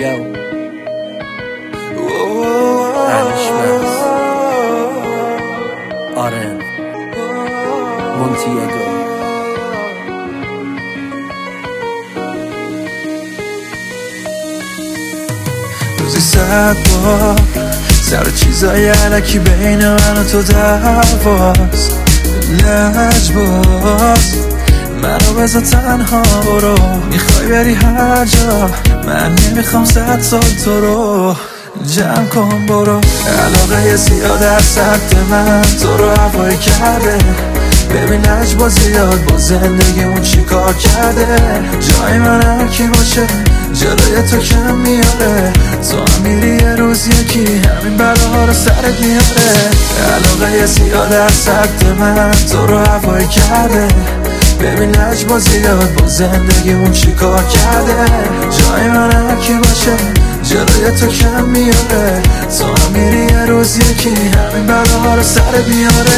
Yo Anishmas Aren Montiego روزی 100 بار سر چیزای علکی بین من و تو دعواست لجباز منو بذار تنها برو میخوای بری هر جا من نمیخوام 100 سال تو رو جمع کن برو علاقه زیاد از سخت من تو رو هوایی کرده ببین لجباز زیاد با زندگیمون چی کار کرده جای من هر کی باشه جلوی تو کم میاره تو هم میری یه روز یکی همین بلاها رو سرت میاره علاقه زیاد از سخت من تو رو هوایی کرده ببین لجباز زیاد با زندگیمون چی کار کرده جای من هر کی باشه جلوی تو کم میاره تو هم میری یه روز یکی همین بلاها رو سرت میاره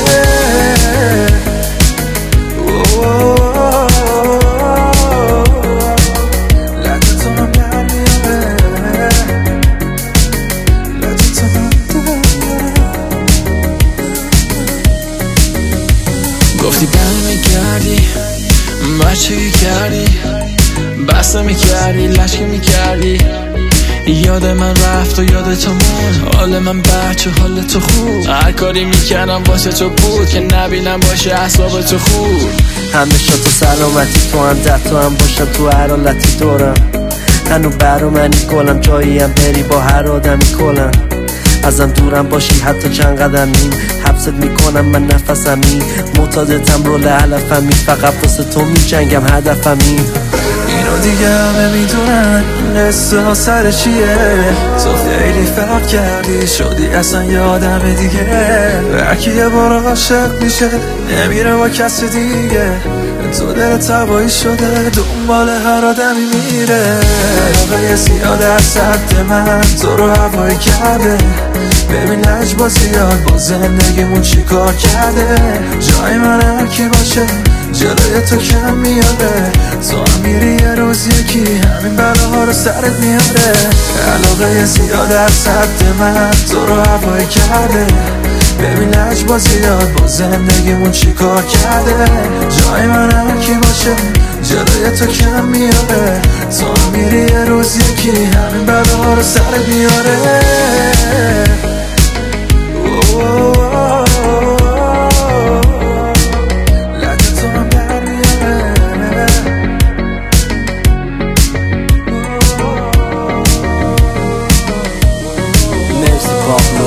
گفتی بند میکردی بچگی کردی بسته میکردی لشکی میکردی یاد من رفت و یاد تو موند حال من بچه حال تو خوب هر کاری میکردم واسه تو بود که نبینم باشه اعصاب تو خوب همیشه تو سلامتی تو هم در تو هم باشم تو هر حالتی دورم هنو برا منی گلم جاییم بری با هر آدمی کلم ازم دورم باشی حتی چند قدمی حبست میکنم من نفسمی معتادتم رول علفمی فقط واسه تو میجنگم هدفمی اینو دیگه همه میدونن قصه سر چیه تو خیلی فرق کردی شدی اصلا یه آدم دیگه هرکی یه بار عاشق میشه نمیره با کسی دیگه تو دلت هوایی شده دنبال هر آدمی میره علاقه زیاد از سخت من تو رو هوایی کرده ببین لجباز زیاد با زندگیمون چی کار کرده جای من هر کی باشه جلوی تو کم میاره تو هم میری یه روز یکی همین بلاها رو سرت میاره علاقه زیاد از سخت من تو رو هوایی کرده ببین لجباز زیاد با زندگیمون چی کار کرده جای من هر کی باشه جلوی تو کم میاره تو هم میری یه روز یکی همین بلاها رو سرت میاره Pablo